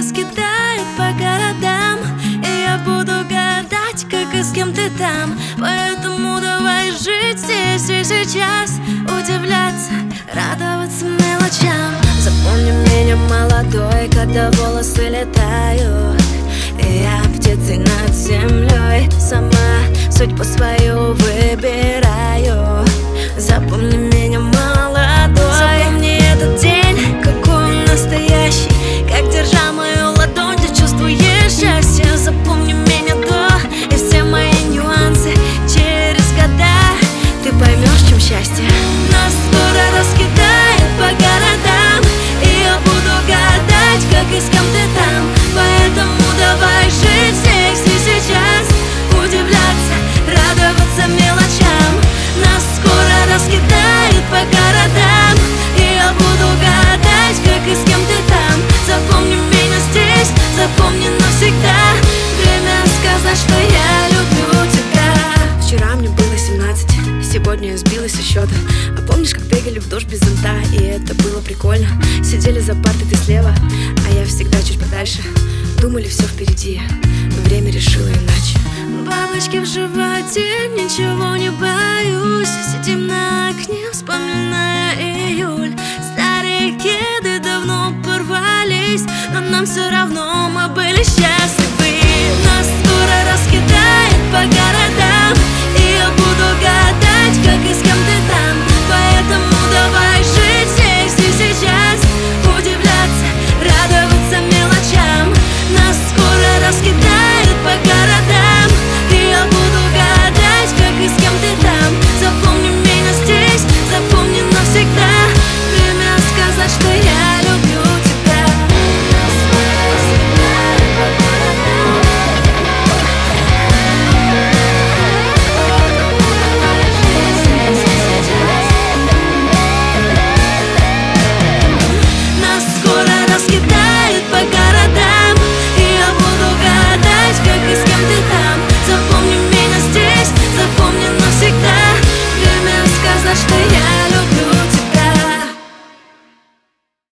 раскидает по городам, и я буду гадать, как и с кем ты там. Поэтому давай жить здесь и сейчас, удивляться, радоваться мелочам. Запомни меня молодой, когда волосы летают, и я птицей над землей сама судьбу свою выбираю. Запомни меня молодой, запомни этот день, какой он настоящий, как, держа мою ладонь, ты чувствуешь счастье. Запомни меня до и все мои нюансы, через года ты поймешь, чем счастье. Нас скоро раскидает по городам, и я буду гадать, как и с кем ты там. Поэтому давай жить здесь и сейчас, удивляться, радоваться мелочам. Нас скоро раскидает по городам, и я буду гадать, как и с кем ты там. Запомни меня здесь, запомни навсегда, время сказать, что я люблю тебя. Вчера мне было 17, сегодня я сбилась со счета. А помнишь, как бегали в дождь без зонта, и это было прикольно? Сидели за партой, ты слева, а я всегда чуть подальше. Думали, все впереди, но время решило иначе. Бабочки в животе, ничего не боюсь. Сидим на окне, вспоминая июль. Старые кеды давно порвались, но нам все равно мы были счастливы.